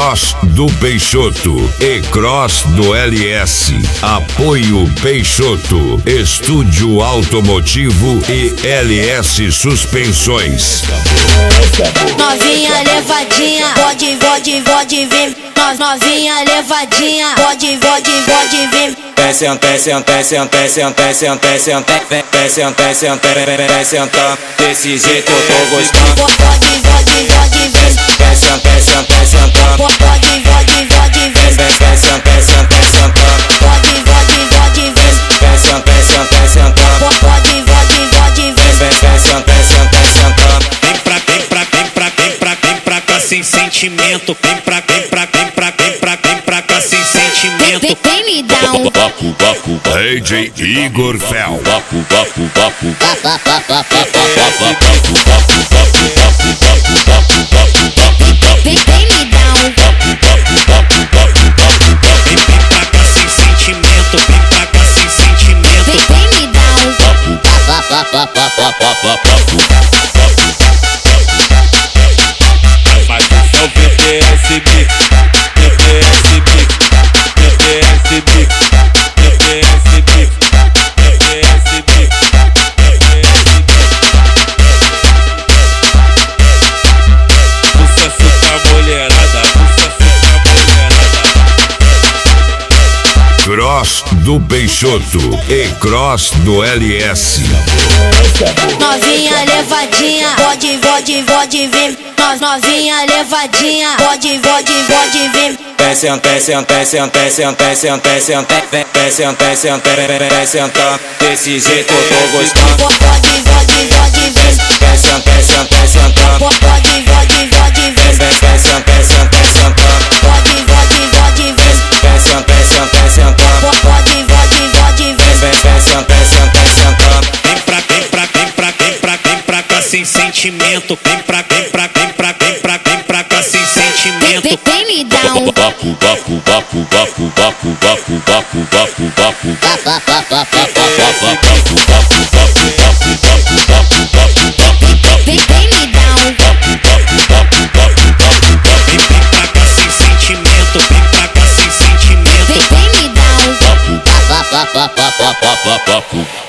Cross do Peixoto e Cross do LS. Apoio Peixoto, Estúdio Automotivo e LS Suspensões. Novinha levadinha, pode vir. Novinha levadinha, pode vir. Senta, desse jeito eu tô gostando. Pode vir. Senta, Pode vir. Vem pra cá sem sentimento. Vem pra cá sem sentimento. Vem me dar um DJ Igor Fel. Vem me dar um Vem pra cá sem sentimento. Vem pra cá sem sentimento. Vem me dar um mas isso é o BTS Mix. Sucesso da mulherada. Cross do Peixoto e Cross do LS. novinha levadinha, pode vir. Novinha levadinha, pode vir. Senta, desse jeito eu tô gostando. Pode vir. Senta, Pode vir. Vem pra cá sem sentimento. Vem pra cá sem sentimento. Vem me dar um Vem me dar um Vem pra cá sem sentimento. Vem pra cá sem sentimento. Vem me dar um